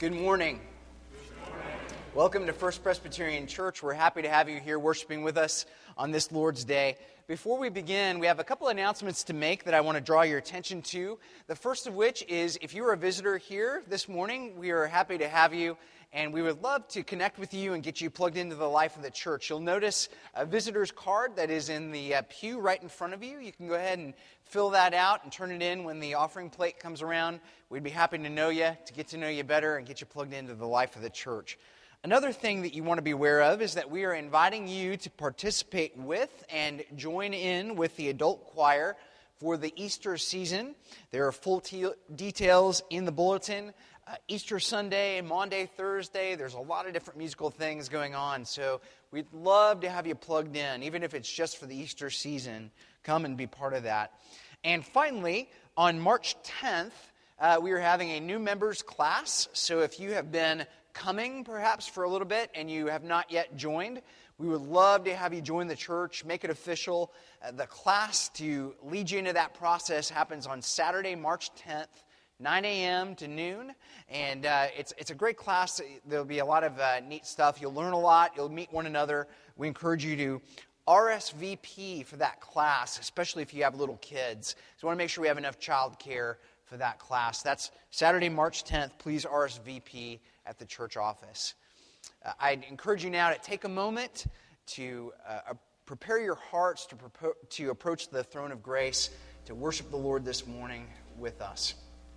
Good morning. Welcome to First Presbyterian Church. We're happy to have you here worshiping with us on this Lord's Day. Before we begin, we have a couple announcements to make that I want to draw your attention to. The first of which is, if you are a visitor here this morning, we are happy to have you, and we would love to connect with you and get you plugged into the life of the church. You'll notice a visitor's card that is in the pew right in front of you. You can go ahead and fill that out and turn it in when the offering plate comes around. We'd be happy to know you, to get to know you better, and get you plugged into the life of the church. Another thing that you want to be aware of is that we are inviting you to participate with and join in with the adult choir for the Easter season. There are full details in the bulletin. Easter Sunday, Maundy, Thursday, there's a lot of different musical things going on. So we'd love to have you plugged in, even if it's just for the Easter season. Come and be part of that. And finally, on March 10th, we are having a new members class. So if you have been coming perhaps for a little bit and you have not yet joined, we would love to have you join the church, make it official. The class to lead you into that process happens on Saturday, March 10th, 9 a.m. to noon. And it's a great class. There'll be a lot of neat stuff. You'll learn a lot. You'll meet one another. We encourage you to RSVP for that class, especially if you have little kids. So we want to make sure we have enough child care for that class. That's Saturday, March 10th. Please RSVP at the church office. I'd encourage you now to take a moment to prepare your hearts to approach the throne of grace, to worship the Lord this morning with us.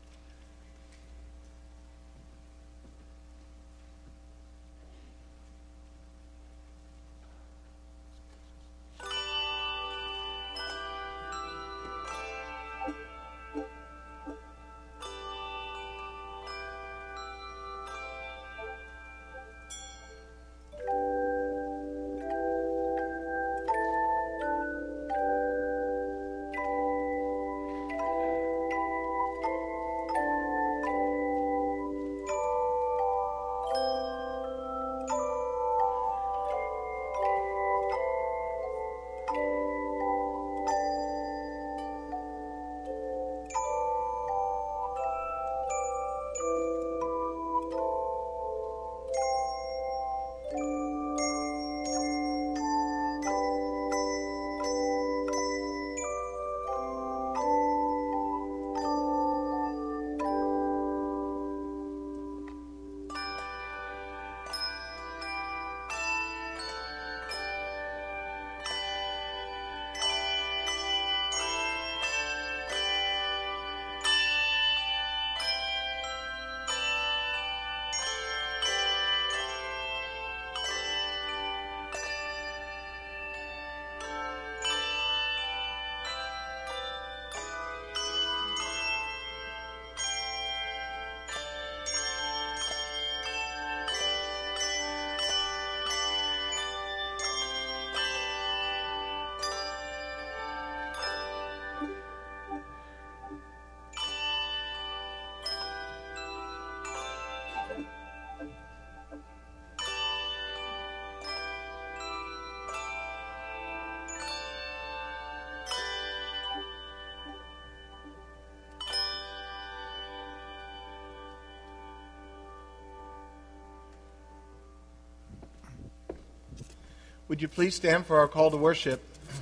Would you please stand for our call to worship?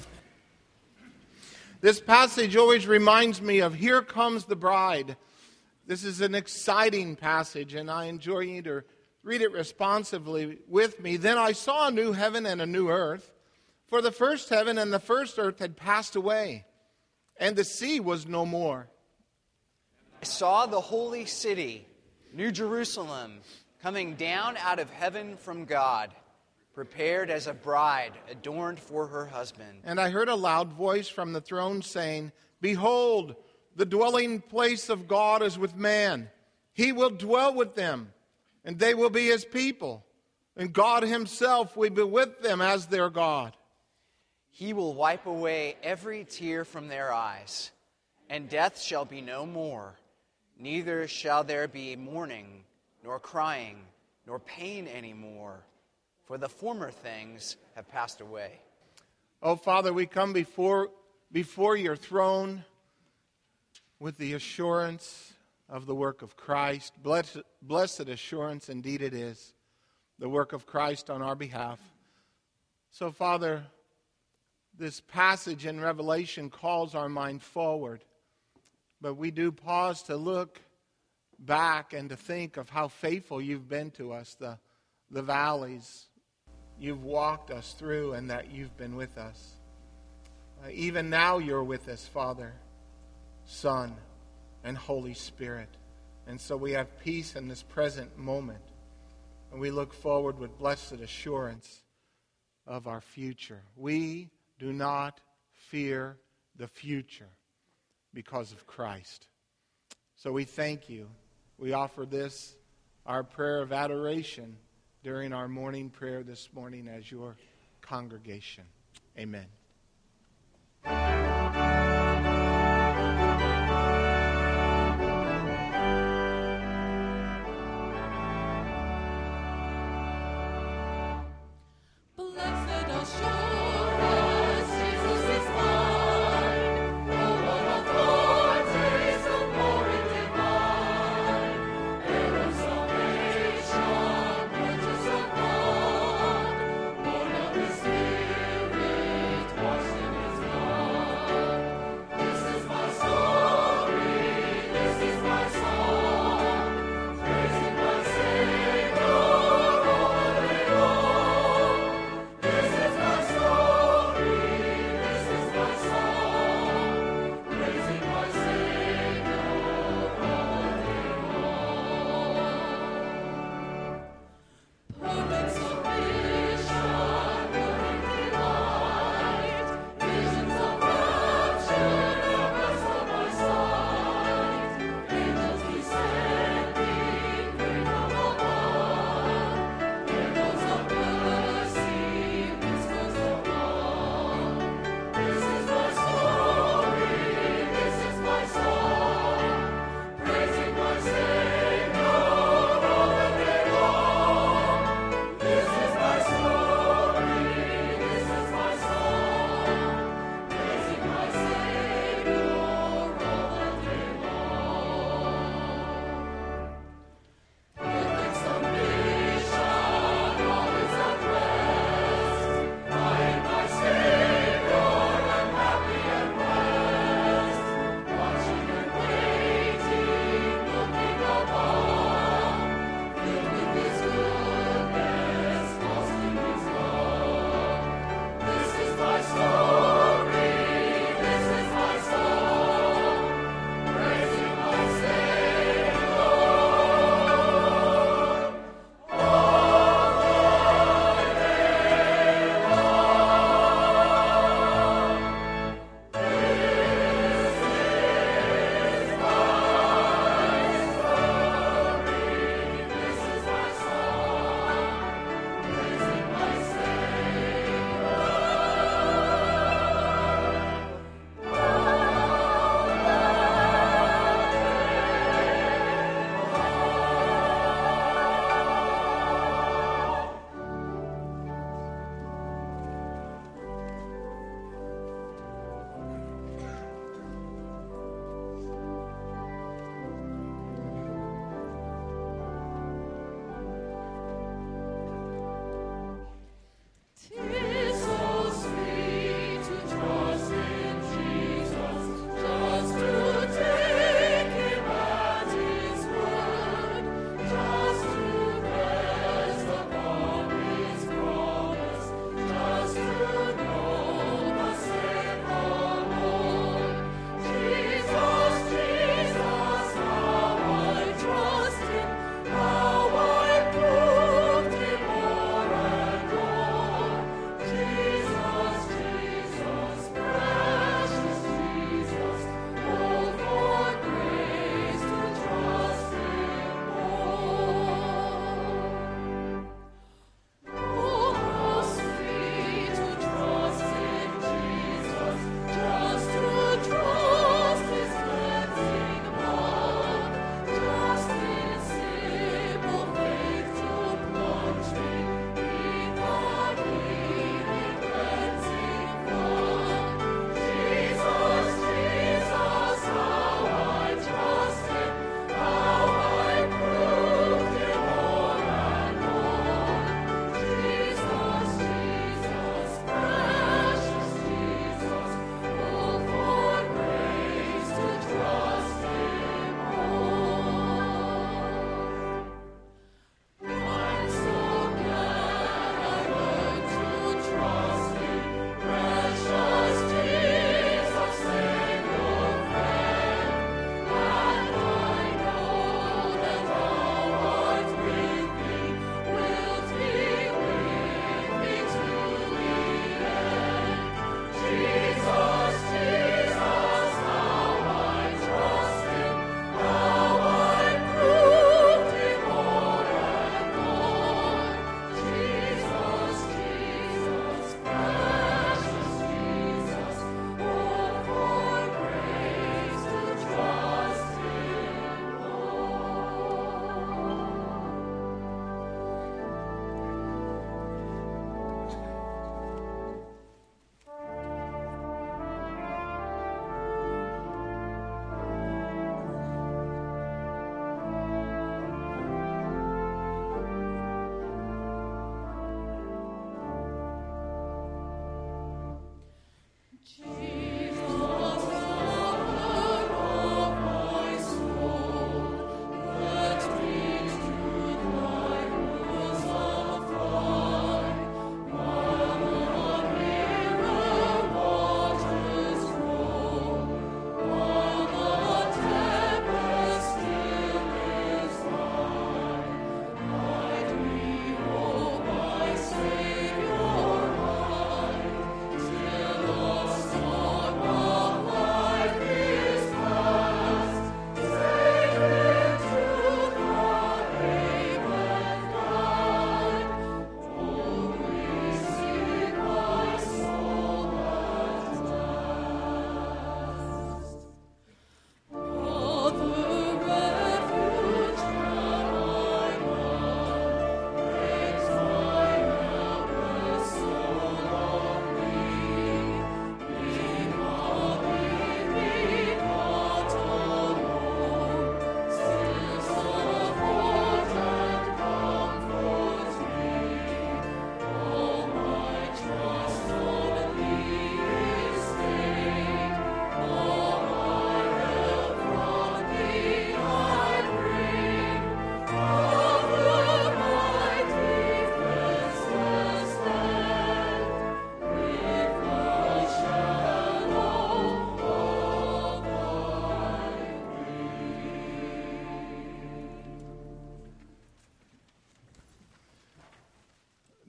This passage always reminds me of Here Comes the Bride. This is an exciting passage, and I enjoy you to read it responsively with me. Then I saw a new heaven and a new earth, for the first heaven and the first earth had passed away, and the sea was no more. I saw the holy city, New Jerusalem, coming down out of heaven from God, prepared as a bride adorned for her husband. And I heard a loud voice from the throne saying, Behold, the dwelling place of God is with man. He will dwell with them, and they will be his people. And God himself will be with them as their God. He will wipe away every tear from their eyes, and death shall be no more. Neither shall there be mourning, nor crying, nor pain anymore, for the former things have passed away. Oh, Father, we come before your throne with the assurance of the work of Christ. Blessed assurance indeed it is, the work of Christ on our behalf. So, Father, this passage in Revelation calls our mind forward, but we do pause to look back and to think of how faithful you've been to us, the valleys you've walked us through, and that you've been with us. Even now you're with us, Father, Son, and Holy Spirit. And so we have peace in this present moment. And we look forward with blessed assurance of our future. We do not fear the future because of Christ. So we thank you. We offer this, our prayer of adoration, during our morning prayer this morning as your congregation. Amen.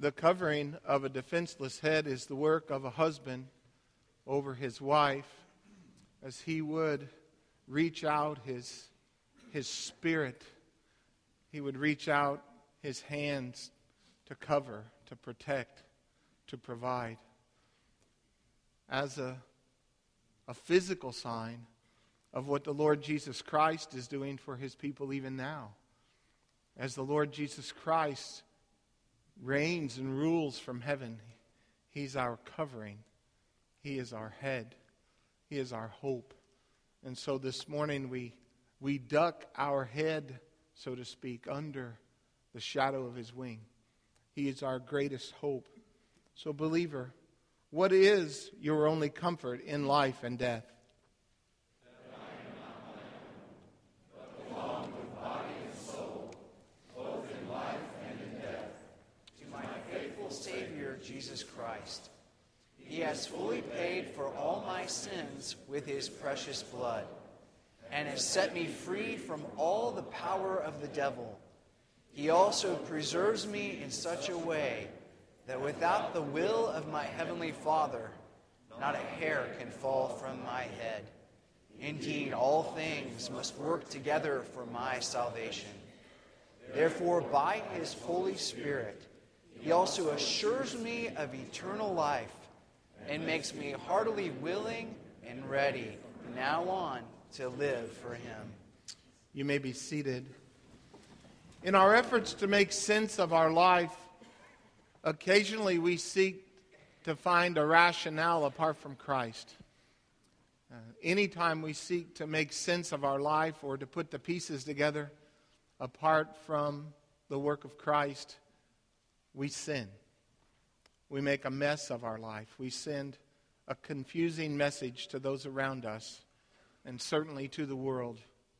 The covering of a defenseless head is the work of a husband over his wife, as he would reach out his spirit. He would reach out his hands to cover, to protect, to provide. As a physical sign of what the Lord Jesus Christ is doing for his people even now. As the Lord Jesus Christ reigns and rules from heaven, he's our covering. He is our head. He is our hope. And so this morning we duck our head, so to speak, under the shadow of his wing. He is our greatest hope. So believer, what is your only comfort in life and death? That I am not my own, but belong with body and soul, both in life and in death, to my faithful Savior, Jesus Christ. He has fully paid for all my sins with his precious blood, and has set me free from all the power of the devil. He also preserves me in such a way that without the will of my heavenly Father, not a hair can fall from my head. Indeed, all things must work together for my salvation. Therefore, by his Holy Spirit, he also assures me of eternal life and makes me heartily willing and ready from now on to live for him. You may be seated. In our efforts to make sense of our life, occasionally we seek to find a rationale apart from Christ. Anytime we seek to make sense of our life or to put the pieces together apart from the work of Christ, we sin. We make a mess of our life. We send a confusing message to those around us and certainly to the world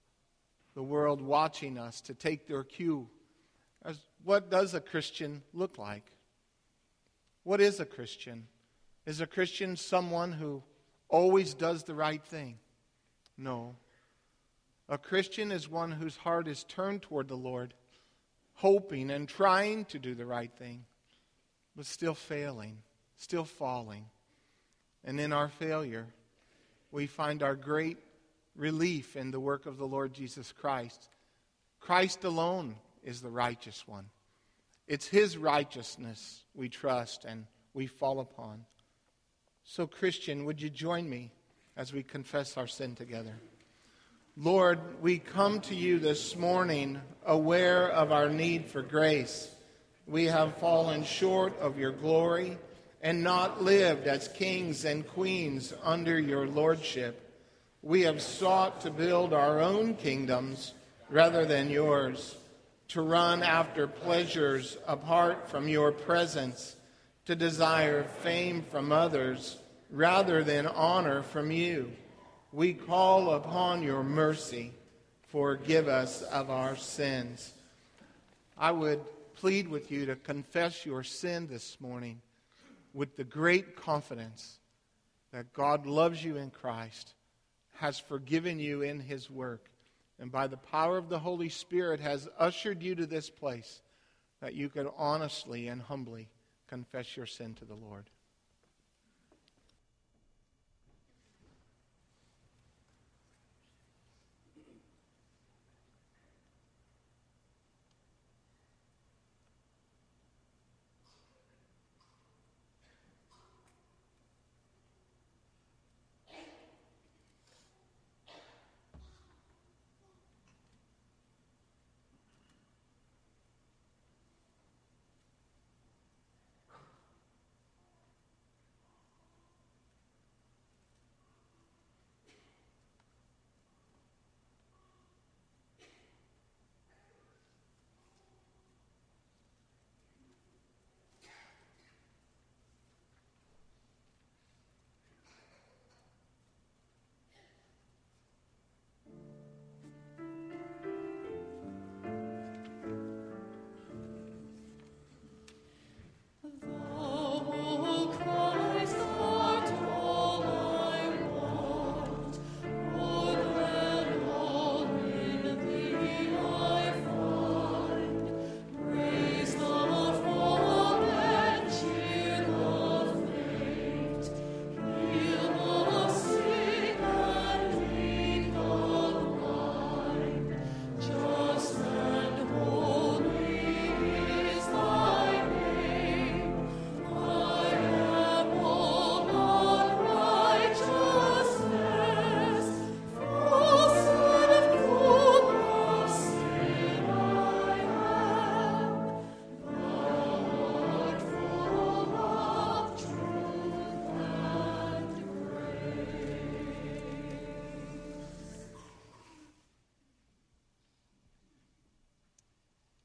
watching us to take their cue. As what does a Christian look like? What is a Christian? Is a Christian someone who always does the right thing? No. A Christian is one whose heart is turned toward the Lord, hoping and trying to do the right thing, but still failing, still falling. And in our failure, we find our great relief in the work of the Lord Jesus Christ. Christ alone is the righteous one. It's his righteousness we trust and we fall upon. So, Christian, would you join me as we confess our sin together? Lord, we come to you this morning aware of our need for grace. We have fallen short of your glory and not lived as kings and queens under your lordship. We have sought to build our own kingdoms rather than yours, to run after pleasures apart from your presence, to desire fame from others rather than honor from you. We call upon your mercy. Forgive us of our sins. I would plead with you to confess your sin this morning with the great confidence that God loves you in Christ, has forgiven you in his work, and by the power of the Holy Spirit has ushered you to this place that you could honestly and humbly confess your sin to the Lord.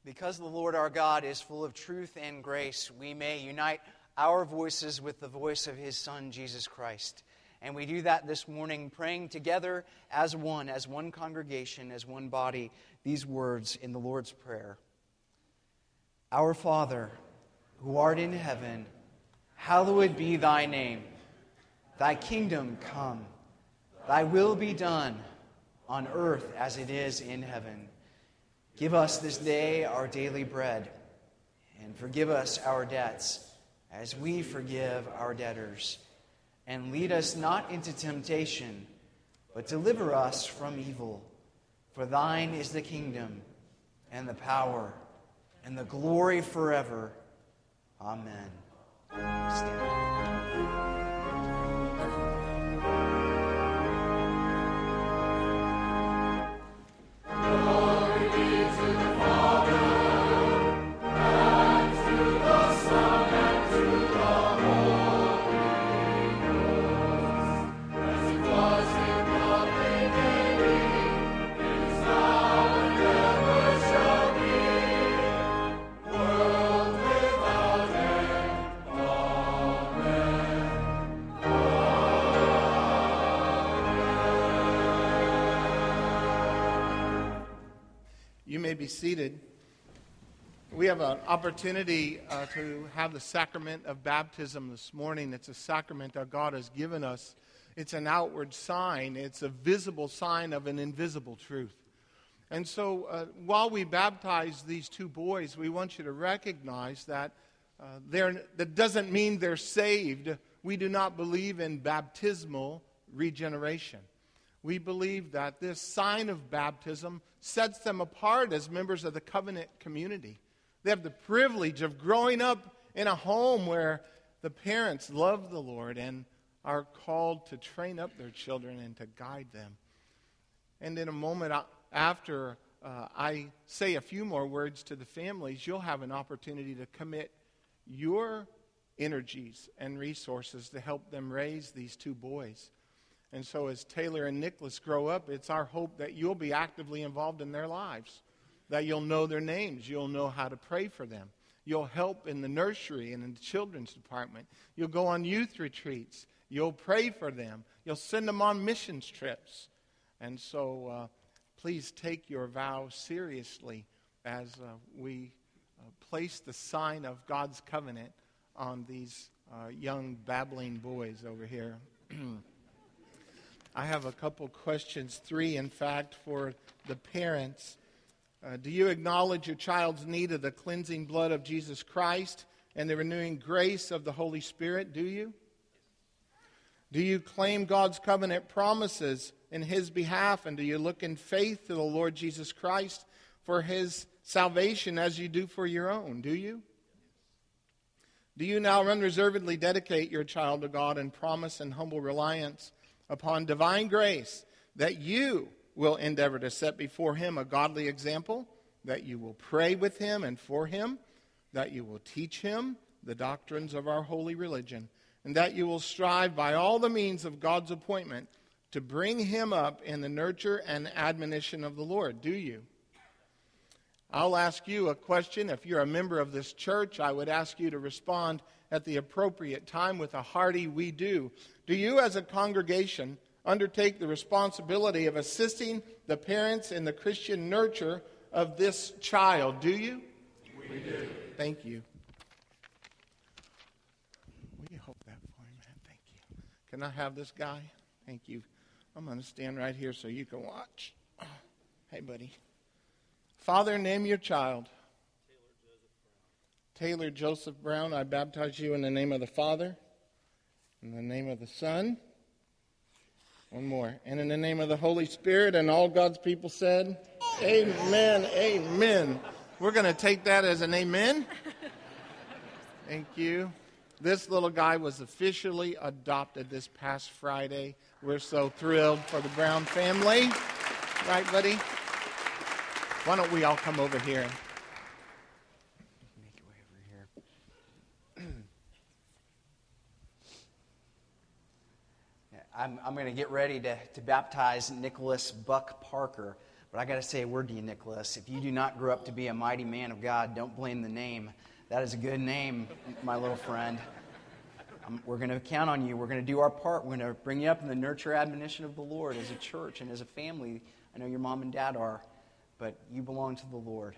because the Lord our God is full of truth and grace, we may unite our voices with the voice of His Son, Jesus Christ. And we do that this morning, praying together as one congregation, as one body, these words in the Lord's Prayer. Our Father, who art in heaven, hallowed be thy name. Thy kingdom come. Thy will be done on earth as it is in heaven. Give us this day our daily bread, and forgive us our debts as we forgive our debtors. And lead us not into temptation, but deliver us from evil. For thine is the kingdom, and the power, and the glory forever. Amen. Stand. Be seated. We have an opportunity to have the sacrament of baptism this morning. It's a sacrament that God has given us. It's an outward sign. It's a visible sign of an invisible truth. And so while we baptize these two boys, we want you to recognize that that doesn't mean they're saved. We do not believe in baptismal regeneration. We believe that this sign of baptism sets them apart as members of the covenant community. They have the privilege of growing up in a home where the parents love the Lord and are called to train up their children and to guide them. And in a moment after I say a few more words to the families, you'll have an opportunity to commit your energies and resources to help them raise these two boys. And so as Taylor and Nicholas grow up, it's our hope that you'll be actively involved in their lives, that you'll know their names, you'll know how to pray for them. You'll help in the nursery and in the children's department. You'll go on youth retreats. You'll pray for them. You'll send them on missions trips. And so please take your vow seriously as we place the sign of God's covenant on these young babbling boys over here. I have a couple questions, 3 in fact, for the parents. Do you acknowledge your child's need of the cleansing blood of Jesus Christ and the renewing grace of the Holy Spirit? Do you? Do you claim God's covenant promises in His behalf, and do you look in faith to the Lord Jesus Christ for His salvation as you do for your own? Do you? Do you now unreservedly dedicate your child to God in promise and humble reliance upon divine grace, that you will endeavor to set before Him a godly example, that you will pray with Him and for Him, that you will teach Him the doctrines of our holy religion, and that you will strive by all the means of God's appointment to bring Him up in the nurture and admonition of the Lord? Do you? I'll ask you a question. If you're a member of this church, I would ask you to respond at the appropriate time with a hearty "we do." Do you as a congregation undertake the responsibility of assisting the parents in the Christian nurture of this child? Do you? We do. Thank you. Will you hold that for me, man? Thank you. Can I have this guy? Thank you. I'm going to stand right here so you can watch. Hey, buddy. Father, name your child. Taylor Joseph Brown. I baptize you in the name of the Father, in the name of the Son. One more. And in the name of the Holy Spirit, and all God's people said, amen, amen. We're going to take that as an amen. Thank you. This little guy was officially adopted this past Friday. We're so thrilled for the Brown family. Right, buddy? Why don't we all come over here? Make your way over here. I'm going to get ready to baptize Nicholas Buck Parker. But I got to say a word to you, Nicholas. If you do not grow up to be a mighty man of God, don't blame the name. That is a good name, my little friend. We're going to count on you. We're going to do our part. We're going to bring you up in the nurture admonition of the Lord as a church and as a family. I know your mom and dad are, but you belong to the Lord.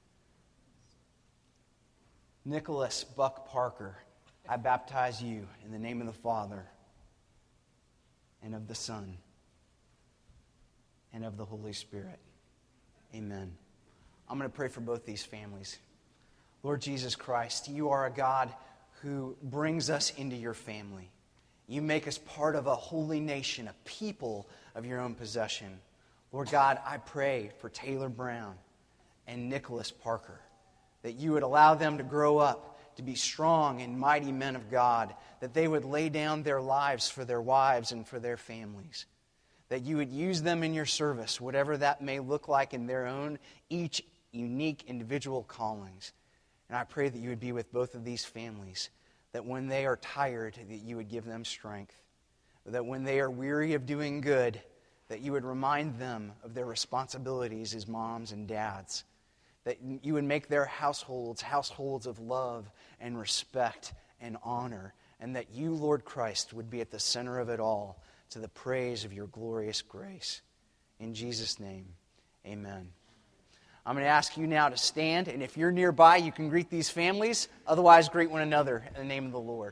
Nicholas Buck Parker, I baptize you in the name of the Father and of the Son and of the Holy Spirit. Amen. I'm going to pray for both these families. Lord Jesus Christ, you are a God who brings us into your family. You make us part of a holy nation, a people of your own possession. Lord God, I pray for Taylor Brown and Nicholas Parker, that you would allow them to grow up to be strong and mighty men of God, that they would lay down their lives for their wives and for their families, that you would use them in your service, whatever that may look like in their own, each unique individual callings. And I pray that you would be with both of these families, that when they are tired, that you would give them strength, that when they are weary of doing good, that you would remind them of their responsibilities as moms and dads, that you would make their households of love and respect and honor, and that you, Lord Christ, would be at the center of it all, to the praise of your glorious grace. In Jesus' name, amen. I'm going to ask you now to stand, and if you're nearby, you can greet these families. Otherwise, greet one another in the name of the Lord.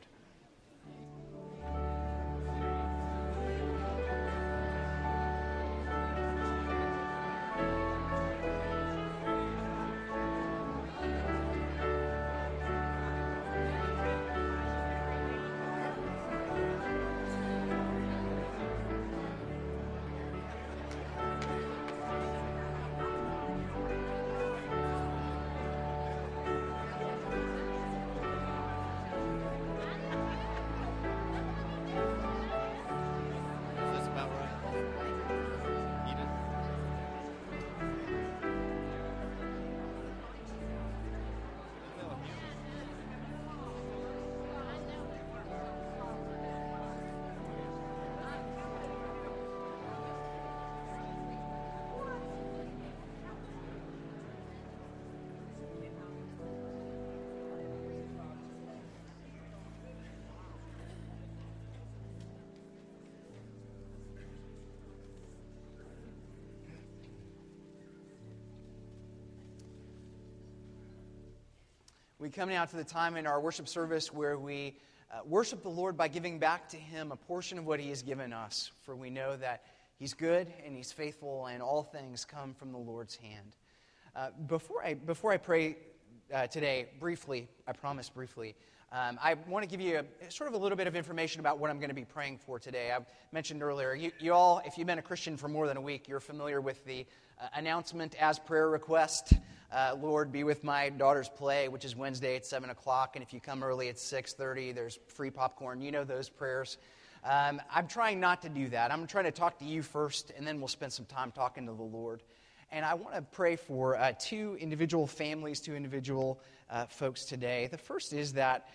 We come now to the time in our worship service where we worship the Lord by giving back to Him a portion of what He has given us. For we know that He's good and He's faithful, and all things come from the Lord's hand. Before I pray today, briefly, I promise briefly, I want to give you sort of a little bit of information about what I'm going to be praying for today. I mentioned earlier, you all, if you've been a Christian for more than a week, you're familiar with the announcement as prayer request. Lord, be with my daughter's play, which is Wednesday at 7 o'clock. And if you come early at 6:30, there's free popcorn. You know those prayers. I'm trying not to do that. I'm trying to talk to you first, and then we'll spend some time talking to the Lord. And I want to pray for two individual families, two individual folks today. The first is that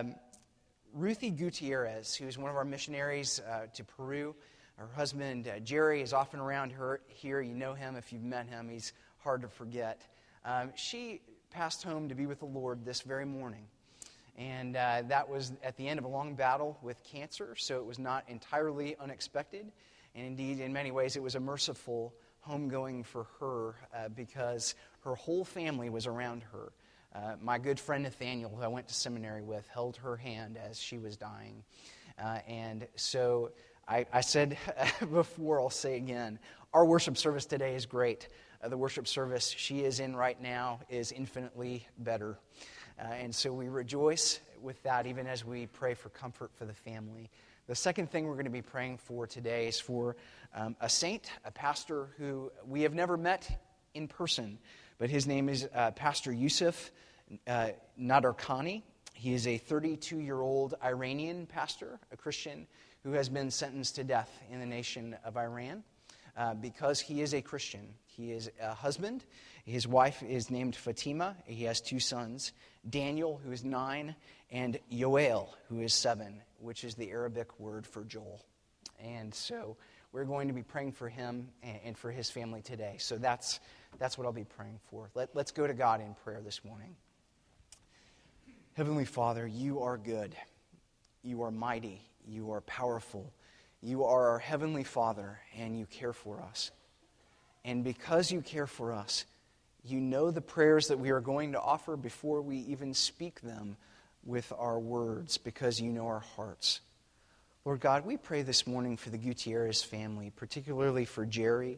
Ruthie Gutierrez, who's one of our missionaries to Peru, her husband Jerry is often around here. You know him if you've met him. He's hard to forget. She passed home to be with the Lord this very morning. And that was at the end of a long battle with cancer, so it was not entirely unexpected. And indeed, in many ways, it was a merciful homegoing for her because her whole family was around her. My good friend Nathaniel, who I went to seminary with, held her hand as she was dying. And so I said before, I'll say again, our worship service today is great. The worship service she is in right now is infinitely better. And so we rejoice with that, even as we pray for comfort for the family. The second thing we're going to be praying for today is for a saint, a pastor who we have never met in person, but his name is Pastor Yusuf Nadarkhani. He is a 32-year-old Iranian pastor, a Christian, who has been sentenced to death in the nation of Iran because he is a Christian. He is a husband. His wife is named Fatima. He has two sons, Daniel, who is 9, and Yoel, who is 7, which is the Arabic word for Joel. And so we're going to be praying for him and for his family today. So that's what I'll be praying for. Let's go to God in prayer this morning. Heavenly Father, you are good. You are mighty. You are powerful. You are our Heavenly Father, and you care for us. And because you care for us, you know the prayers that we are going to offer before we even speak them with our words, because you know our hearts. Lord God, we pray this morning for the Gutierrez family, particularly for Jerry,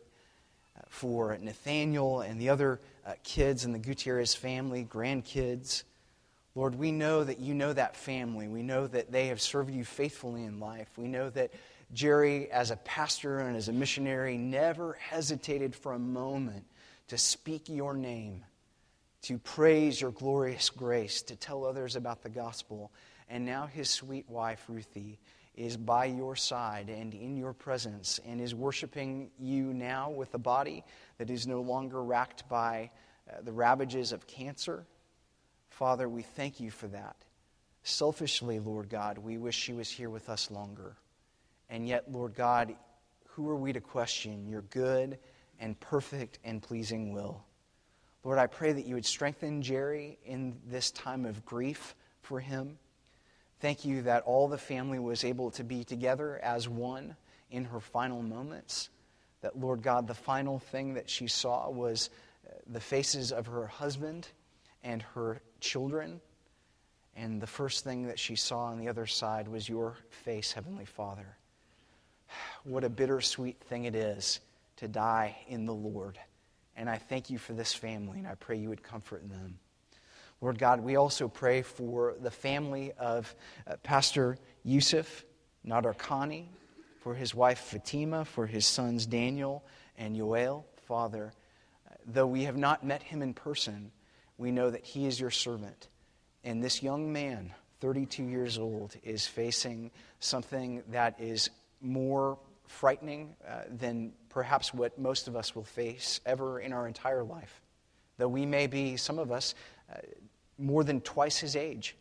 for Nathaniel and the other kids in the Gutierrez family, grandkids. Lord, we know that you know that family. We know that they have served you faithfully in life. We know that Jerry, as a pastor and as a missionary, never hesitated for a moment to speak your name, to praise your glorious grace, to tell others about the gospel. And now his sweet wife, Ruthie, is by your side and in your presence and is worshiping you now with a body that is no longer racked by the ravages of cancer. Father, we thank you for that. Selfishly, Lord God, we wish she was here with us longer. And yet, Lord God, who are we to question your good and perfect and pleasing will? Lord, I pray that you would strengthen Jerry in this time of grief for him. Thank you that all the family was able to be together as one in her final moments. That, Lord God, the final thing that she saw was the faces of her husband and her children. And the first thing that she saw on the other side was your face, Heavenly Father. What a bittersweet thing it is to die in the Lord. And I thank you for this family, and I pray you would comfort them. Lord God, we also pray for the family of Pastor Yusuf Nadarkhani, for his wife Fatima, for his sons Daniel and Yoel. Father, though we have not met him in person, we know that he is your servant. And this young man, 32 years old, is facing something that is more frightening than perhaps what most of us will face ever in our entire life. Though we may be, some of us, more than twice his age.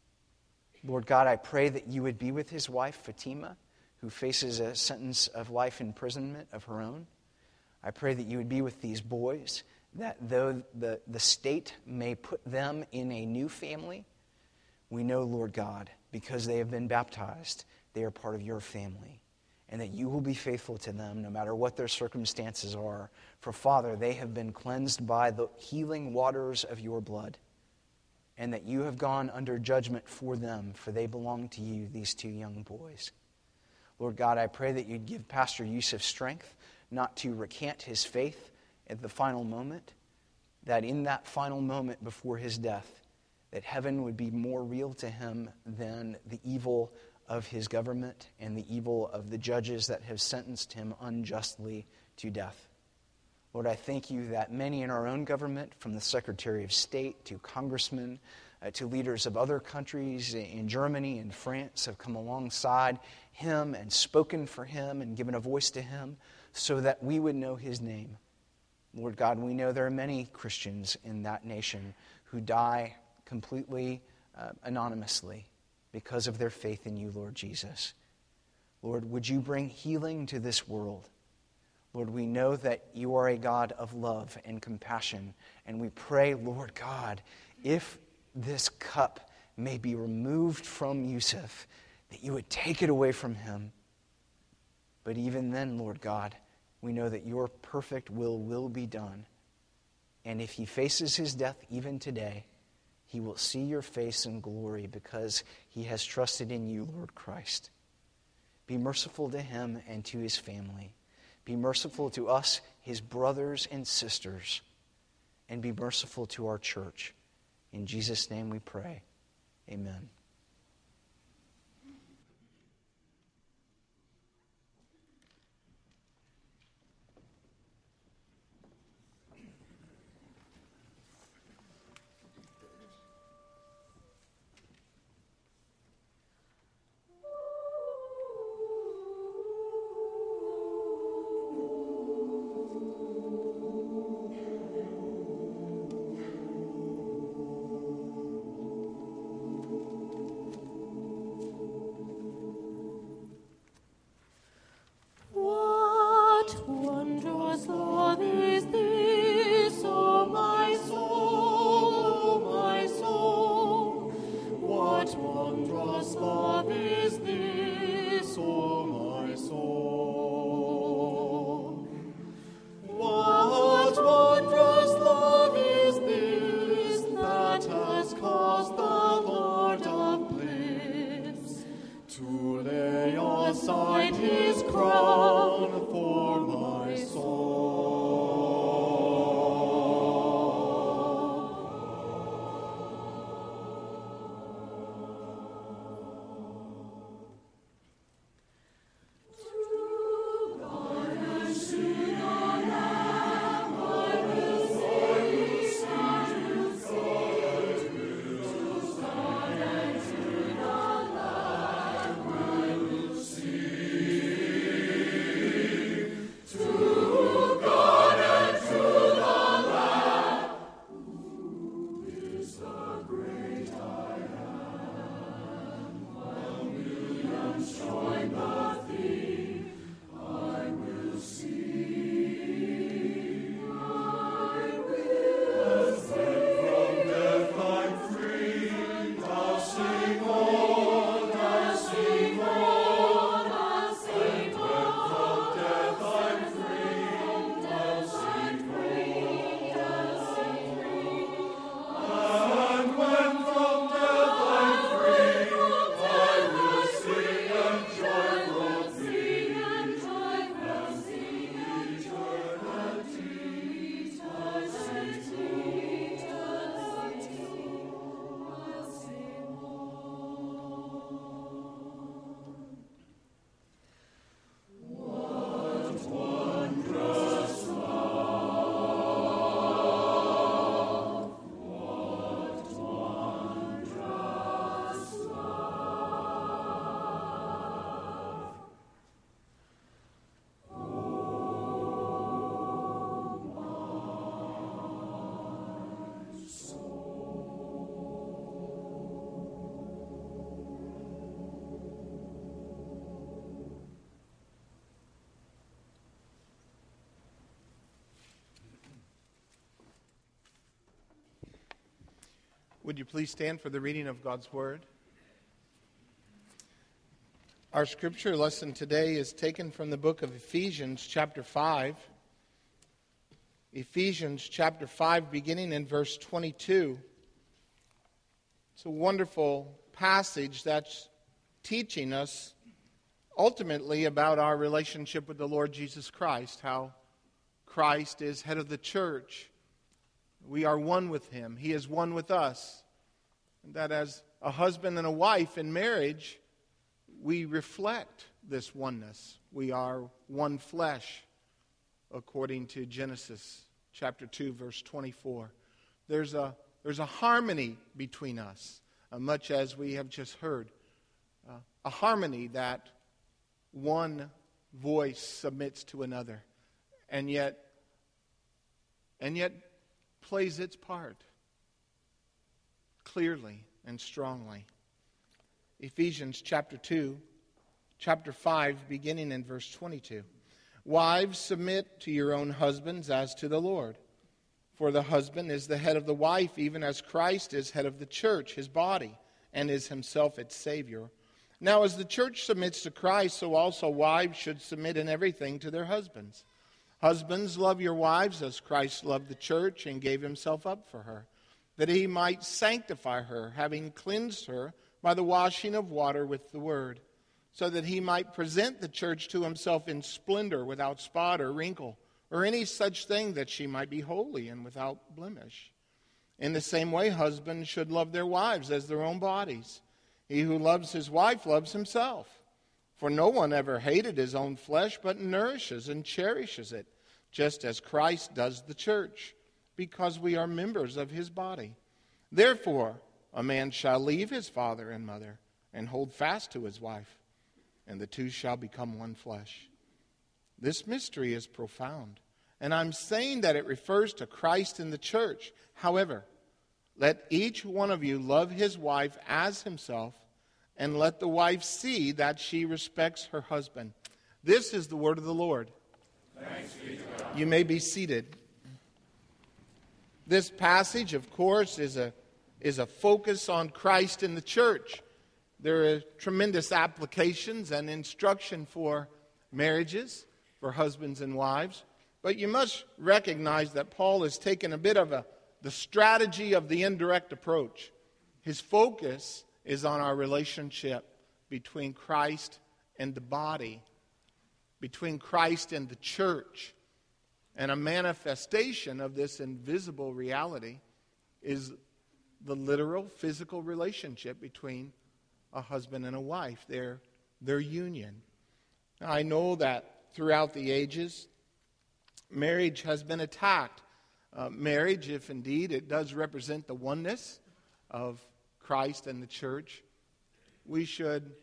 Lord God, I pray that you would be with his wife, Fatima, who faces a sentence of life imprisonment of her own. I pray that you would be with these boys, that though the state may put them in a new family, we know, Lord God, because they have been baptized, they are part of your family, and that you will be faithful to them no matter what their circumstances are. For, Father, they have been cleansed by the healing waters of your blood, and that you have gone under judgment for them, for they belong to you, these two young boys. Lord God, I pray that you'd give Pastor Yusuf strength not to recant his faith at the final moment, that in that final moment before his death, that heaven would be more real to him than the evil of his government and the evil of the judges that have sentenced him unjustly to death. Lord, I thank you that many in our own government, from the Secretary of State to congressmen, to leaders of other countries in Germany and France, have come alongside him and spoken for him and given a voice to him so that we would know his name. Lord God, we know there are many Christians in that nation who die completely anonymously because of their faith in you, Lord Jesus. Lord, would you bring healing to this world? Lord, we know that you are a God of love and compassion, and we pray, Lord God, if this cup may be removed from Yusuf, that you would take it away from him. But even then, Lord God, we know that your perfect will be done. And if he faces his death even today, he will see your face in glory because he has trusted in you, Lord Christ. Be merciful to him and to his family. Be merciful to us, his brothers and sisters, and be merciful to our church. In Jesus' name we pray. Amen. Would you please stand for the reading of God's Word? Our scripture lesson today is taken from the book of Ephesians, chapter 5. Ephesians, chapter 5, beginning in verse 22. It's a wonderful passage that's teaching us ultimately about our relationship with the Lord Jesus Christ, how Christ is head of the church. We are one with Him. He is one with us. And that as a husband and a wife in marriage, we reflect this oneness. We are one flesh, according to Genesis chapter 2, verse 24. There's a harmony between us, much as we have just heard. A harmony that one voice submits to another, and yet plays its part clearly and strongly. Ephesians chapter 5, beginning in verse 22. Wives, submit to your own husbands as to the Lord. For the husband is the head of the wife, even as Christ is head of the church, his body, and is himself its Savior. Now as the church submits to Christ, so also wives should submit in everything to their husbands. Husbands, love your wives as Christ loved the church and gave himself up for her, that he might sanctify her, having cleansed her by the washing of water with the word, so that he might present the church to himself in splendor, without spot or wrinkle, or any such thing, that she might be holy and without blemish. In the same way, husbands should love their wives as their own bodies. He who loves his wife loves himself. For no one ever hated his own flesh, but nourishes and cherishes it, just as Christ does the church, because we are members of his body. Therefore, a man shall leave his father and mother, and hold fast to his wife, and the two shall become one flesh. This mystery is profound, and I'm saying that it refers to Christ and the church. However, let each one of you love his wife as himself, and let the wife see that she respects her husband. This is the word of the Lord. Thanks be to God. You may be seated. This passage, of course, is a focus on Christ and the church. There are tremendous applications and instruction for marriages, for husbands and wives. But you must recognize that Paul has taken a bit of the strategy of the indirect approach. His focus is on our relationship between Christ and the body, between Christ and the church. And a manifestation of this invisible reality is the literal physical relationship between a husband and a wife, their union. Now, I know that throughout the ages, marriage has been attacked. Marriage, if indeed it does represent the oneness of Christ and the church, we should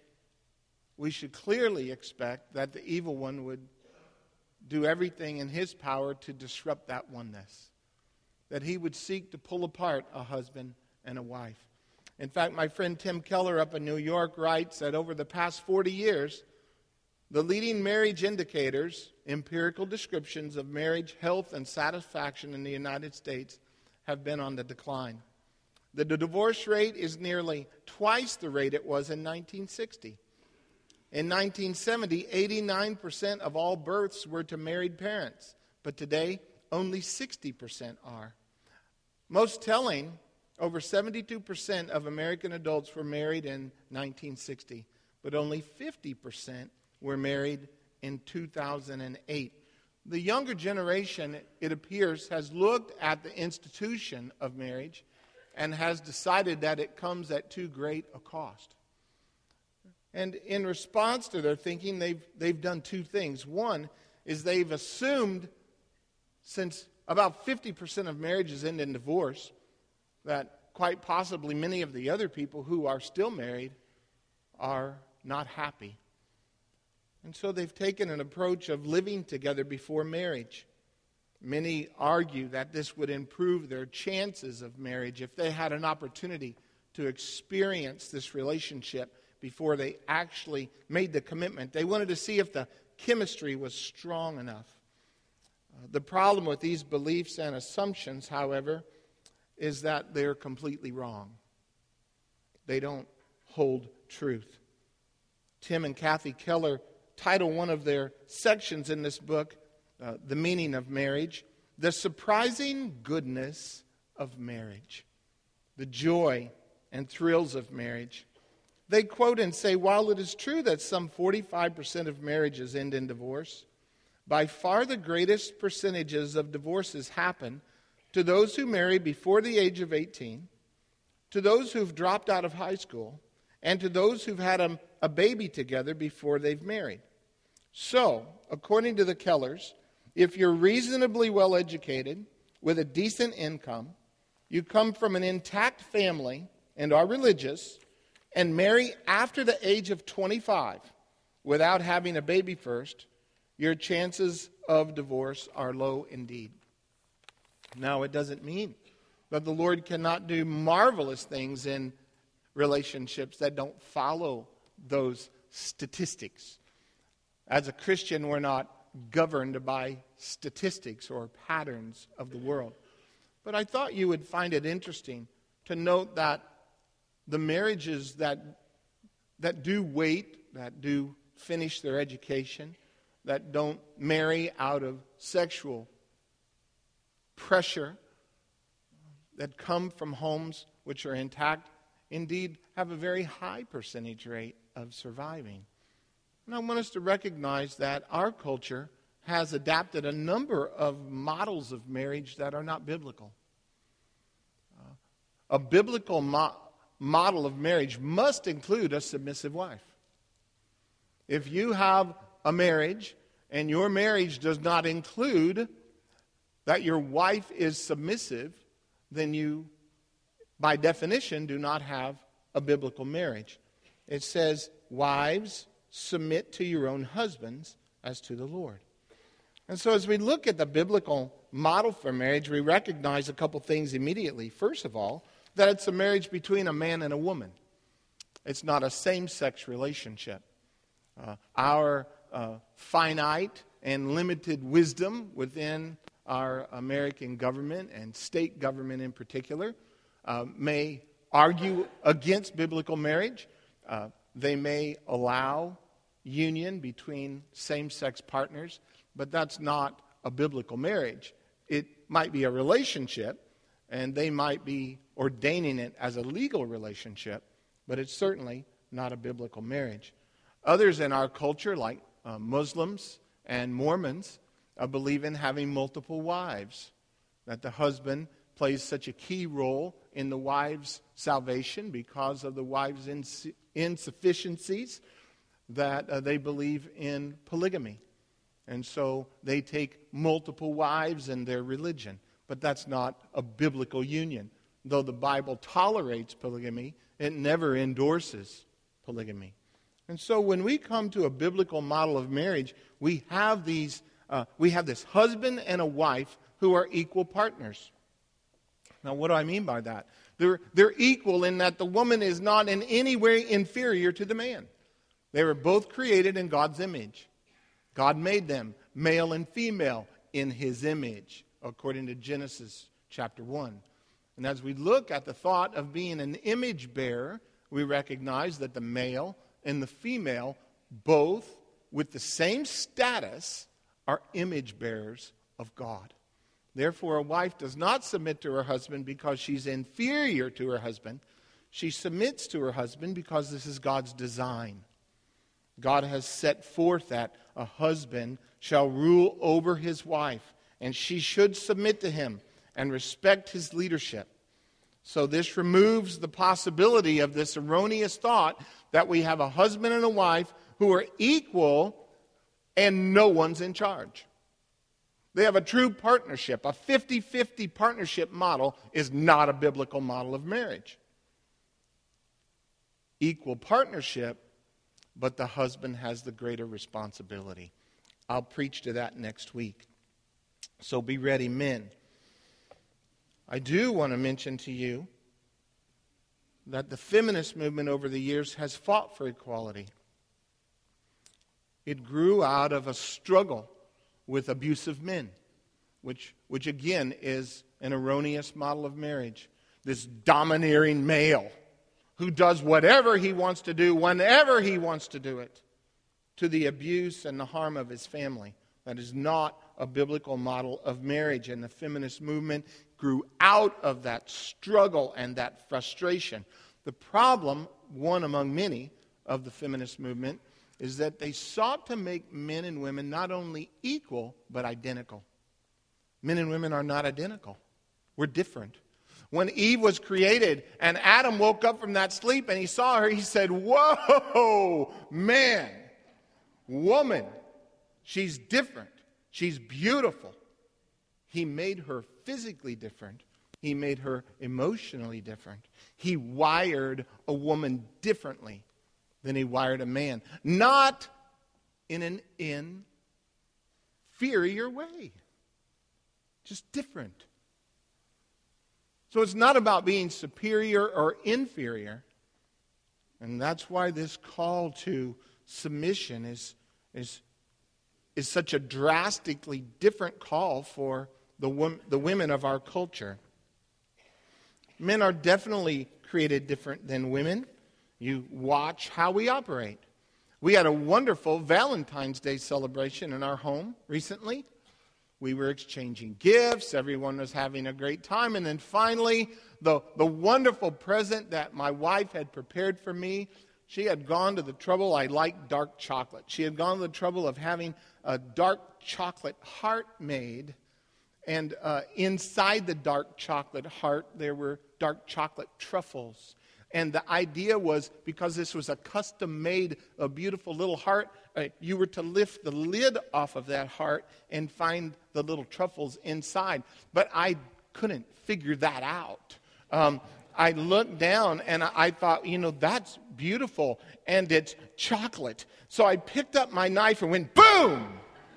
clearly expect that the evil one would do everything in his power to disrupt that oneness, that he would seek to pull apart a husband and a wife. In fact, my friend Tim Keller up in New York writes that over the past 40 years, the leading marriage indicators, empirical descriptions of marriage health and satisfaction in the United States, have been on the decline. The divorce rate is nearly twice the rate it was in 1960. In 1970, 89% of all births were to married parents, but today only 60% are. Most telling, over 72% of American adults were married in 1960, but only 50% were married in 2008. The younger generation, it appears, has looked at the institution of marriage and has decided that it comes at too great a cost. And in response to their thinking, they've done two things. One is they've assumed, since about 50% of marriages end in divorce, that quite possibly many of the other people who are still married are not happy. And so they've taken an approach of living together before marriage. Many argue that this would improve their chances of marriage if they had an opportunity to experience this relationship before they actually made the commitment. They wanted to see if the chemistry was strong enough. The problem with these beliefs and assumptions, however, is that they're completely wrong. They don't hold truth. Tim and Kathy Keller title one of their sections in this book, The Meaning of Marriage, The Surprising Goodness of Marriage, the joy and thrills of marriage. They quote and say, while it is true that some 45% of marriages end in divorce, by far the greatest percentages of divorces happen to those who marry before the age of 18, to those who've dropped out of high school, and to those who've had a baby together before they've married. So, according to the Kellers, if you're reasonably well educated, with a decent income, you come from an intact family and are religious, and marry after the age of 25 without having a baby first, your chances of divorce are low indeed. Now, it doesn't mean that the Lord cannot do marvelous things in relationships that don't follow those statistics. As a Christian, we're not governed by statistics or patterns of the world. But I thought you would find it interesting to note that the marriages that do wait, that do finish their education, that don't marry out of sexual pressure, that come from homes which are intact, indeed have a very high percentage rate of surviving. And I want us to recognize that our culture has adapted a number of models of marriage that are not biblical. A biblical model of marriage must include a submissive wife. If you have a marriage and your marriage does not include that your wife is submissive, then you, by definition, do not have a biblical marriage. It says, wives, submit to your own husbands as to the Lord. And so as we look at the biblical model for marriage, we recognize a couple things immediately. First of all, that it's a marriage between a man and a woman. It's not a same-sex relationship. Our finite and limited wisdom within our American government and state government in particular may argue against biblical marriage. They may allow union between same-sex partners, but that's not a biblical marriage. It might be a relationship, and they might be ordaining it as a legal relationship, but it's certainly not a biblical marriage. Others in our culture, like Muslims and Mormons, believe in having multiple wives, that the husband plays such a key role in the wife's salvation because of the wife's insufficiencies that they believe in polygamy. And so they take multiple wives in their religion. But that's not a biblical union. Though the Bible tolerates polygamy, it never endorses polygamy. And so when we come to a biblical model of marriage, we have this husband and a wife who are equal partners. Now, what do I mean by that? They're equal in that the woman is not in any way inferior to the man. They were both created in God's image. God made them male and female in His image, according to Genesis chapter 1. And as we look at the thought of being an image bearer, we recognize that the male and the female, both with the same status, are image bearers of God. Therefore, a wife does not submit to her husband because she's inferior to her husband. She submits to her husband because this is God's design. God has set forth that a husband shall rule over his wife, and she should submit to him and respect his leadership. So this removes the possibility of this erroneous thought that we have a husband and a wife who are equal and no one's in charge. They have a true partnership. A 50-50 partnership model is not a biblical model of marriage. Equal partnership, but the husband has the greater responsibility. I'll preach to that next week. So be ready, men. I do want to mention to you that the feminist movement over the years has fought for equality. It grew out of a struggle with abusive men. which again is an erroneous model of marriage. This domineering male who does whatever he wants to do, whenever he wants to do it, to the abuse and the harm of his family. That is not a biblical model of marriage, and the feminist movement grew out of that struggle and that frustration. The problem, one among many of the feminist movement, is that they sought to make men and women not only equal, but identical. Men and women are not identical. We're different. When Eve was created and Adam woke up from that sleep and he saw her, he said, "Whoa, man, woman, she's different. She's beautiful." He made her physically different. He made her emotionally different. He wired a woman differently than he wired a man. Not in an inferior way. Just different. So it's not about being superior or inferior. And that's why this call to submission is such a drastically different call for the women of our culture. Men are definitely created different than women. You watch how we operate. We had a wonderful Valentine's Day celebration in our home recently. We were exchanging gifts. Everyone was having a great time. And then finally, the wonderful present that my wife had prepared for me, she had gone to the trouble, I like dark chocolate. She had gone to the trouble of having a dark chocolate heart made. And inside the dark chocolate heart, there were dark chocolate truffles. And the idea was, because this was a custom-made, a beautiful little heart, you were to lift the lid off of that heart and find the little truffles inside. But I couldn't figure that out. I looked down and I thought, that's beautiful and it's chocolate. So I picked up my knife and went boom!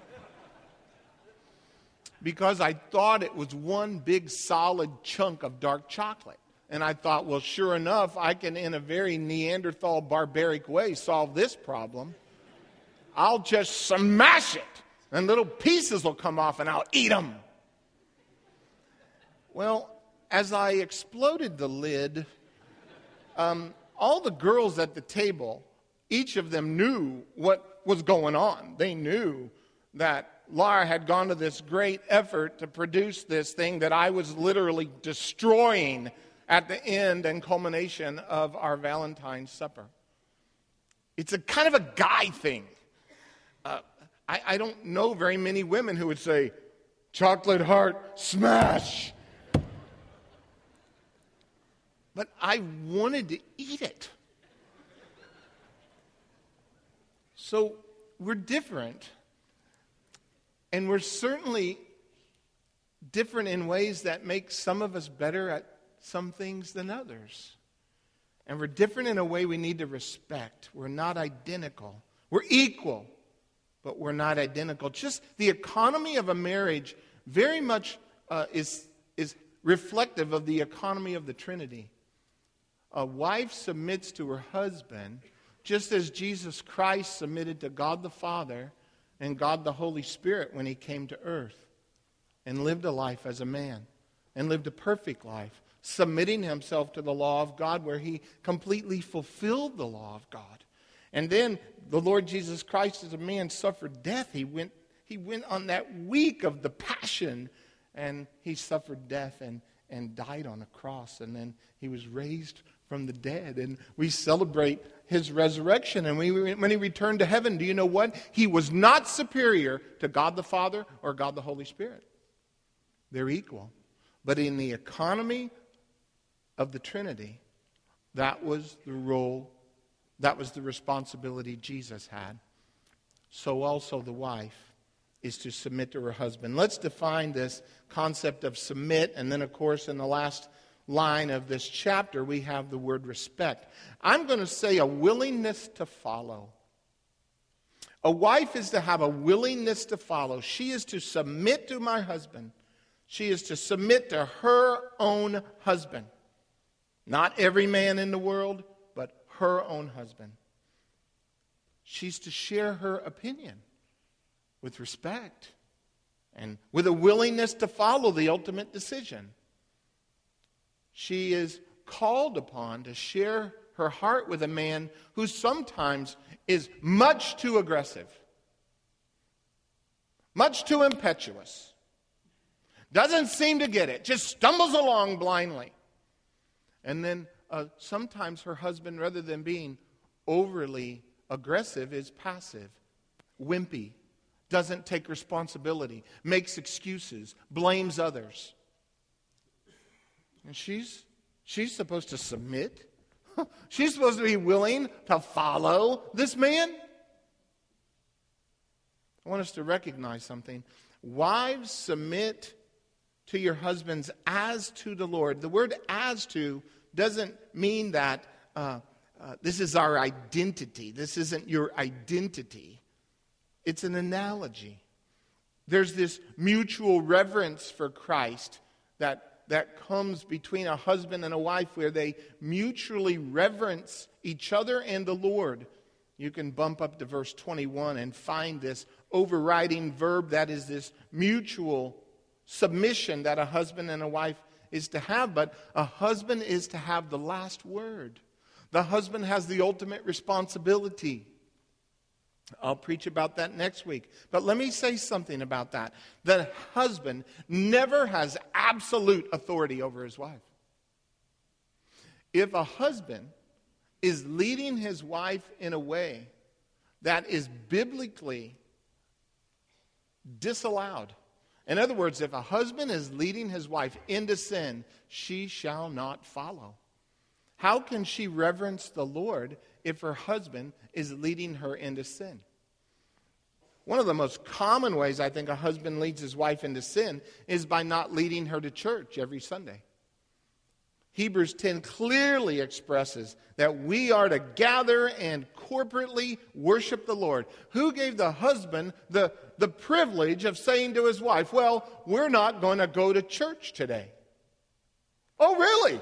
Because I thought it was one big solid chunk of dark chocolate. And I thought, well, sure enough, I can, in a very Neanderthal barbaric way, solve this problem. I'll just smash it, and little pieces will come off, and I'll eat them. Well, as I exploded the lid, all the girls at the table, each of them knew what was going on. They knew that Laura had gone to this great effort to produce this thing that I was literally destroying at the end and culmination of our Valentine's supper. It's a kind of a guy thing. I don't know very many women who would say, "Chocolate heart, smash." But I wanted to eat it. So we're different. And we're certainly different in ways that make some of us better at some things than others. And we're different in a way we need to respect. We're not identical. We're equal, but we're not identical. Just the economy of a marriage very much is reflective of the economy of the Trinity. A wife submits to her husband just as Jesus Christ submitted to God the Father and God the Holy Spirit when he came to earth and lived a life as a man and lived a perfect life, submitting himself to the law of God where he completely fulfilled the law of God. And then the Lord Jesus Christ as a man suffered death. He went on that week of the passion and he suffered death and died on a cross. And then he was raised from the dead. And we celebrate his resurrection. And when he returned to heaven, do you know what? He was not superior to God the Father or God the Holy Spirit. They're equal. But in the economy of the Trinity, that was the role, that was the responsibility Jesus had. So also the wife is to submit to her husband. Let's define this concept of submit, and then of course in the last line of this chapter we have the word respect. I'm going to say a willingness to follow. A wife is to have a willingness to follow. She is to submit to my husband. She is to submit to her own husband. Not every man in the world, but her own husband. She's to share her opinion with respect. and with a willingness to follow the ultimate decision. She is called upon to share her heart with a man who sometimes is much too aggressive, much too impetuous, doesn't seem to get it, just stumbles along blindly. And then sometimes her husband, rather than being overly aggressive, is passive, wimpy, doesn't take responsibility, makes excuses, blames others. And she's supposed to submit. She's supposed to be willing to follow this man. I want us to recognize something. Wives, submit to your husbands as to the Lord. The word as to doesn't mean that this is our identity. This isn't your identity. It's an analogy. There's this mutual reverence for Christ that comes between a husband and a wife where they mutually reverence each other and the Lord. You can bump up to verse 21 and find this overriding verb that is this mutual submission that a husband and a wife is to have. But a husband is to have the last word. The husband has the ultimate responsibility. I'll preach about that next week. But let me say something about that. The husband never has absolute authority over his wife. If a husband is leading his wife in a way that is biblically disallowed, in other words, if a husband is leading his wife into sin, she shall not follow. How can she reverence the Lord if her husband is leading her into sin? One of the most common ways I think a husband leads his wife into sin is by not leading her to church every Sunday. Hebrews 10 clearly expresses that we are to gather and corporately worship the Lord. Who gave the husband the privilege of saying to his wife, well, we're not going to go to church today? Oh, really?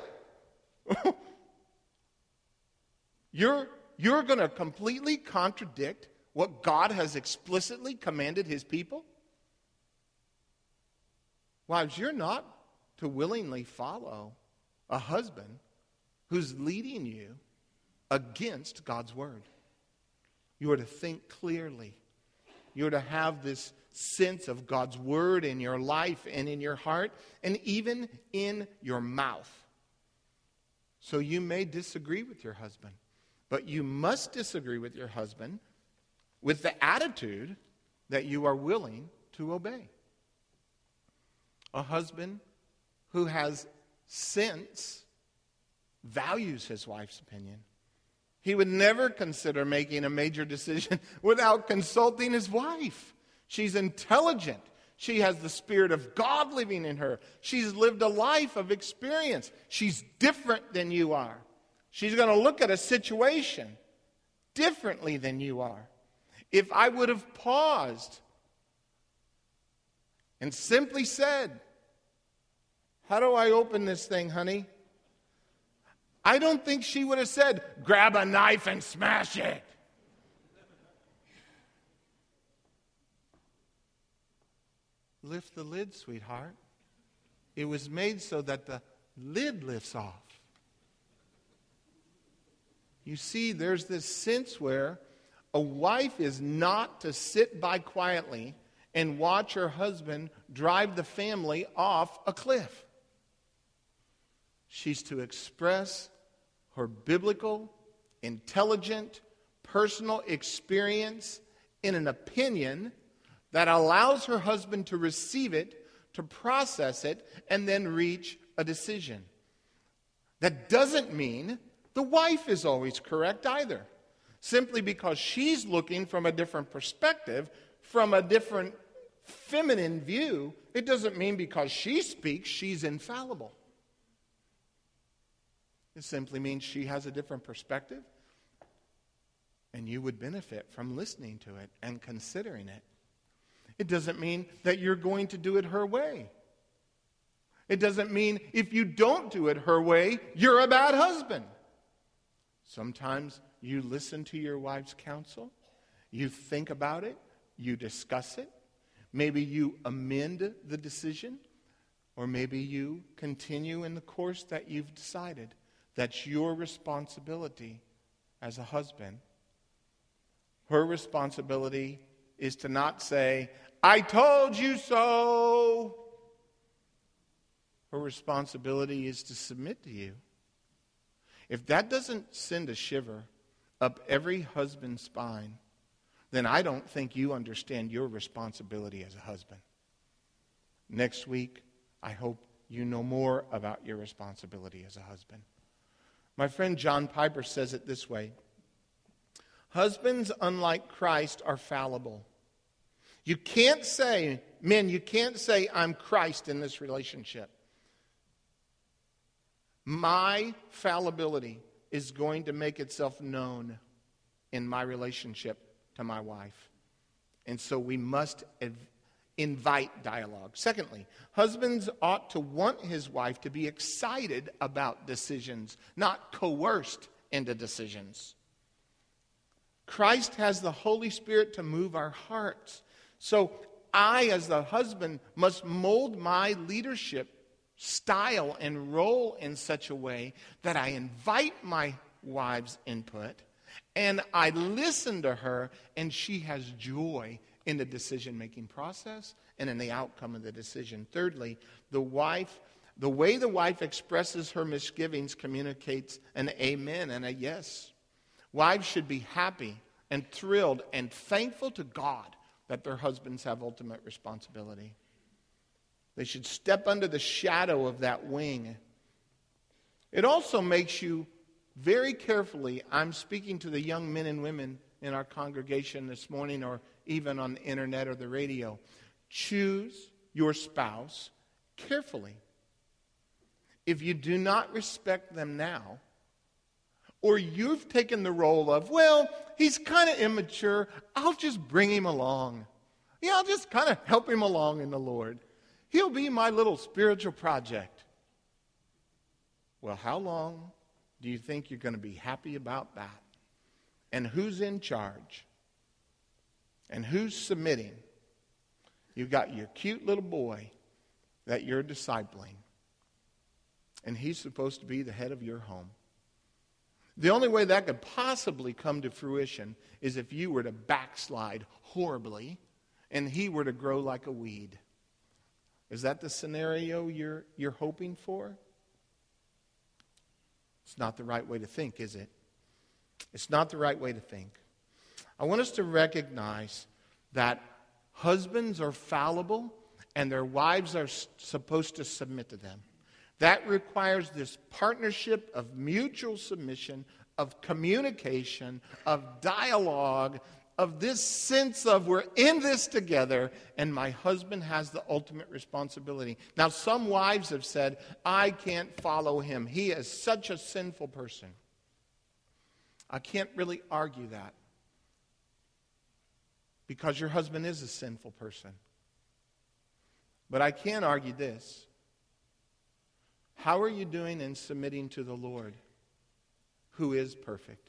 You're going to completely contradict what God has explicitly commanded his people? Wives, you're not to willingly follow a husband who's leading you against God's word. You are to think clearly. You are to have this sense of God's word in your life and in your heart and even in your mouth. So you may disagree with your husband, but you must disagree with your husband with the attitude that you are willing to obey. A husband who has sense values his wife's opinion. He would never consider making a major decision without consulting his wife. She's intelligent. She has the Spirit of God living in her. She's lived a life of experience. She's different than you are. She's going to look at a situation differently than you are. If I would have paused and simply said, how do I open this thing, honey? I don't think she would have said, grab a knife and smash it. Lift the lid, sweetheart. It was made so that the lid lifts off. You see, there's this sense where a wife is not to sit by quietly and watch her husband drive the family off a cliff. She's to express her biblical, intelligent, personal experience in an opinion that allows her husband to receive it, to process it, and then reach a decision. That doesn't mean the wife is always correct either. Simply because she's looking from a different perspective, from a different feminine view, it doesn't mean because she speaks, she's infallible. It simply means she has a different perspective, and you would benefit from listening to it and considering it. It doesn't mean that you're going to do it her way. It doesn't mean if you don't do it her way, you're a bad husband. Sometimes you listen to your wife's counsel, you think about it, you discuss it, Maybe you amend the decision, or maybe you continue in the course that you've decided. That's your responsibility as a husband. Her responsibility is to not say, "I told you so." Her responsibility is to submit to you. If that doesn't send a shiver up every husband's spine, then I don't think you understand your responsibility as a husband. Next week, I hope you know more about your responsibility as a husband. My friend John Piper says it this way: husbands, unlike Christ, are fallible. You can't say, men, you can't say, "I'm Christ in this relationship." My fallibility is going to make itself known in my relationship to my wife. And so we must invite dialogue. Secondly, husbands ought to want his wife to be excited about decisions, not coerced into decisions. Christ has the Holy Spirit to move our hearts. So I, as the husband, must mold my leadership style and role in such a way that I invite my wife's input and I listen to her, and she has joy in the decision-making process and in the outcome of the decision. Thirdly, the way the wife expresses her misgivings communicates an amen and a yes. Wives should be happy and thrilled and thankful to God that their husbands have ultimate responsibility. They should step under the shadow of that wing. It also makes you very carefully, I'm speaking to the young men and women in our congregation this morning, or even on the internet or the radio, choose your spouse carefully. If you do not respect them now, or you've taken the role of, well, he's kind of immature, I'll just bring him along. Yeah, I'll just kind of help him along in the Lord. He'll be my little spiritual project. Well, how long do you think you're going to be happy about that? And who's in charge? And who's submitting? You've got your cute little boy that you're discipling. And he's supposed to be the head of your home. The only way that could possibly come to fruition is if you were to backslide horribly and he were to grow like a weed. Is that the scenario you're hoping for? It's not the right way to think, is it? It's not the right way to think. I want us to recognize that husbands are fallible and their wives are supposed to submit to them. That requires this partnership of mutual submission, of communication, of dialogue, of this sense of we're in this together and my husband has the ultimate responsibility. Now, some wives have said, I can't follow him. He is such a sinful person. I can't really argue that because your husband is a sinful person. But I can argue this. How are you doing in submitting to the Lord, who is perfect?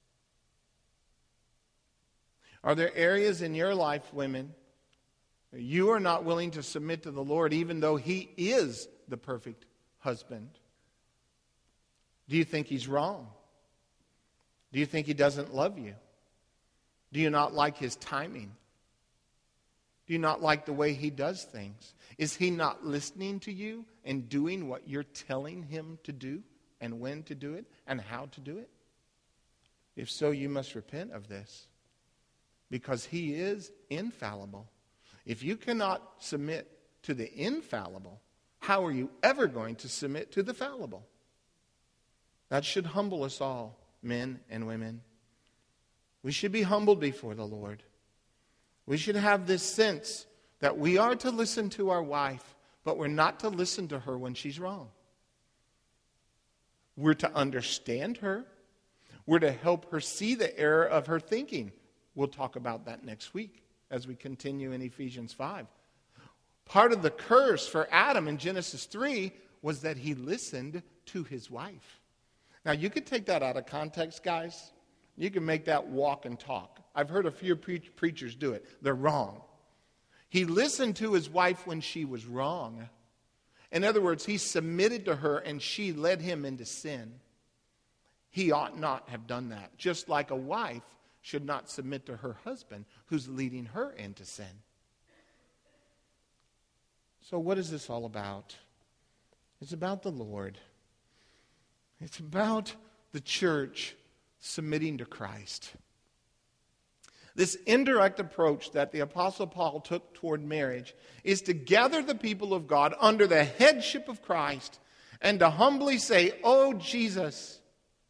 Are there areas in your life, women, you are not willing to submit to the Lord even though he is the perfect husband? Do you think he's wrong? Do you think he doesn't love you? Do you not like his timing? Do you not like the way he does things? Is he not listening to you and doing what you're telling him to do and when to do it and how to do it? If so, you must repent of this because he is infallible. If you cannot submit to the infallible, how are you ever going to submit to the fallible? That should humble us all, men and women. We should be humbled before the Lord. We should have this sense that we are to listen to our wife, but we're not to listen to her when she's wrong. We're to understand her. We're to help her see the error of her thinking. We'll talk about that next week as we continue in Ephesians 5. Part of the curse for Adam in Genesis 3 was that he listened to his wife. Now, you could take that out of context, guys. You can make that walk and talk. I've heard a few preachers do it. They're wrong. He listened to his wife when she was wrong. In other words, he submitted to her and she led him into sin. He ought not have done that. Just like a wife should not submit to her husband who's leading her into sin. So what is this all about? It's about the Lord. It's about the church submitting to Christ. This indirect approach that the Apostle Paul took toward marriage is to gather the people of God under the headship of Christ and to humbly say, "Oh, Jesus,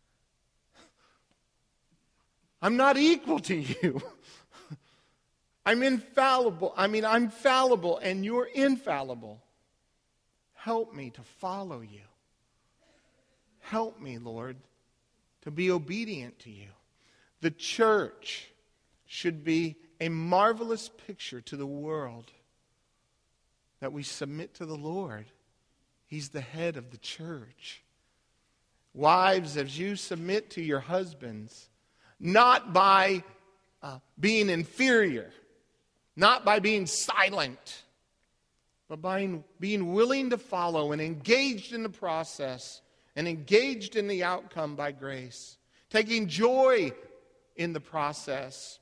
I'm not equal to you. I'm infallible. I'm fallible and you're infallible. Help me to follow you. Help me, Lord, to be obedient to you." The church should be a marvelous picture to the world that we submit to the Lord. He's the head of the church. Wives, as you submit to your husbands, not by being inferior, not by being silent, but by being willing to follow and engaged in the process and engaged in the outcome by grace, taking joy in the process.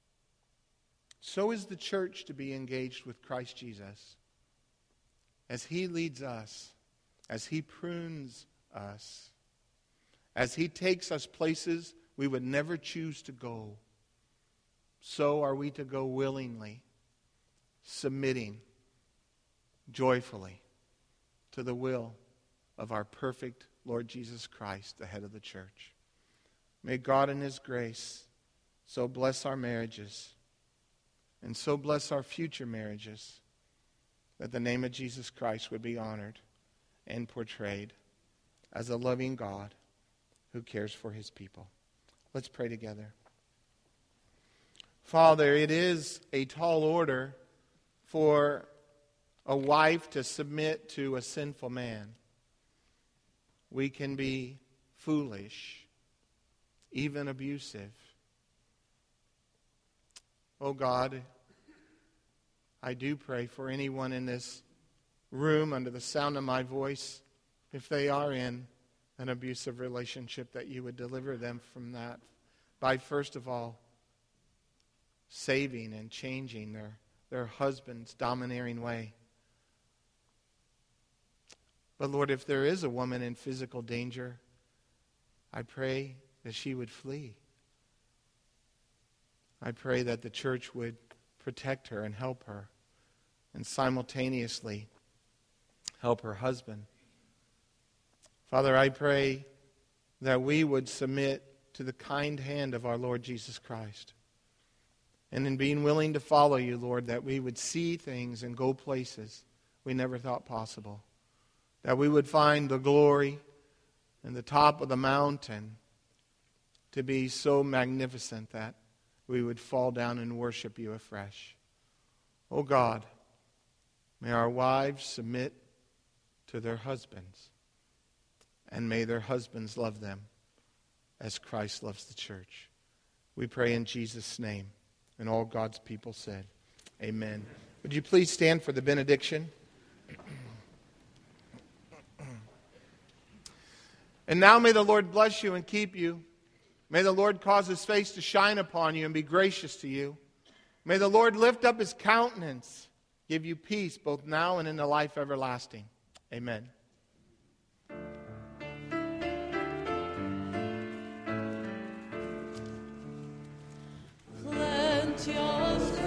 So is the church to be engaged with Christ Jesus as He leads us, as He prunes us, as He takes us places we would never choose to go. So are we to go willingly, submitting joyfully to the will of our perfect Lord Jesus Christ, the head of the church. May God in His grace so bless our marriages and so bless our future marriages that the name of Jesus Christ would be honored and portrayed as a loving God who cares for His people. Let's pray together. Father, it is a tall order for a wife to submit to a sinful man. We can be foolish, even abusive. Oh God, I do pray for anyone in this room under the sound of my voice, if they are in an abusive relationship, that you would deliver them from that by, first of all, saving and changing their husband's domineering way. But Lord, if there is a woman in physical danger, I pray that she would flee. I pray that the church would protect her and help her, and simultaneously help her husband. Father, I pray that we would submit to the kind hand of our Lord Jesus Christ. And in being willing to follow you, Lord, that we would see things and go places we never thought possible. That we would find the glory and the top of the mountain to be so magnificent that we would fall down and worship you afresh. Oh God, may our wives submit to their husbands, and may their husbands love them as Christ loves the church. We pray in Jesus' name. And all God's people said, amen. Would you please stand for the benediction? And now may the Lord bless you and keep you. May the Lord cause His face to shine upon you and be gracious to you. May the Lord lift up His countenance, give you peace both now and in the life everlasting. Amen. Plant your